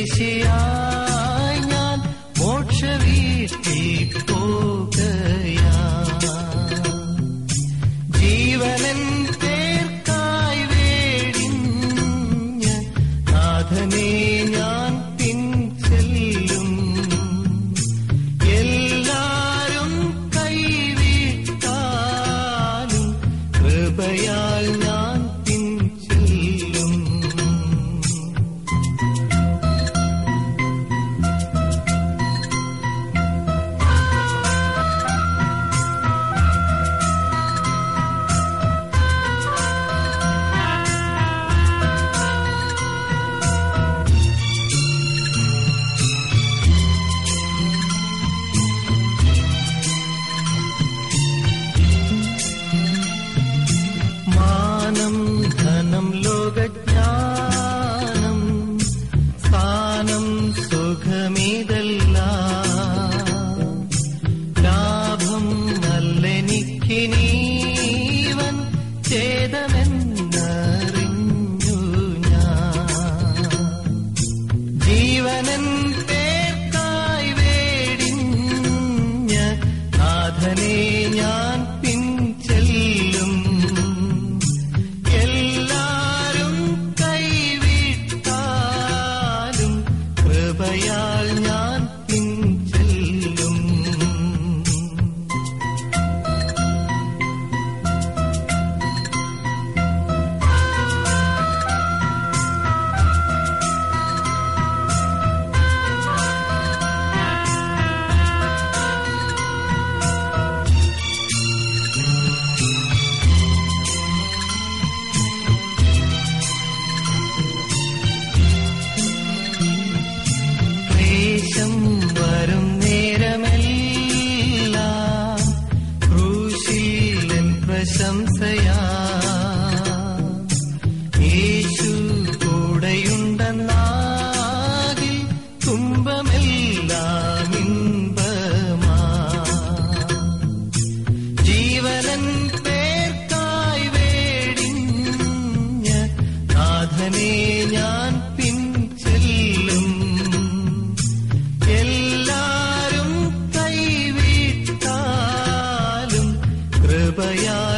പരദേശിയായി ഞാൻ മോക്ഷവീട്ടിൽ പോകയാ. ജീവനൻ പേർക്കായി വേടിഞ്ഞ നാഥനെ ഞാൻ പിൻചെല്ലും. എല്ലാരും കൈവിട്ടാലും കൃപയാൽ ഞാൻ പിൻചെല്ലും. ധനം ലോകജ്ഞാനം സ്ഥാനം സുഖമിതല്ല ലാഭം നല്ലെനിക്കിനീവൻ ഛേദമെന്നറിഞ്ഞു ഞാൻ. ജീവനൻ പേർക്കായി വേടിഞ്ഞ നാഥനെ ഞാൻ പിൻചെല്ലും. കൃപയാൽ ഞാൻ പിൻചെല്ലും. വരും നേരമെല്ലാം ക്രൂശിലൻ പ്രശംസയാ. യേശു കൂടെയുണ്ടെന്നാകിൽ തുമ്പമെല്ലാം ഇമ്പമാ. ജീവനൻ പേർക്കായി വേടിഞ്ഞ നാഥനെ ഞാൻ പിൻചെല്ലും. എല്ലാരും കൈവിട്ടാലും കൃപയാ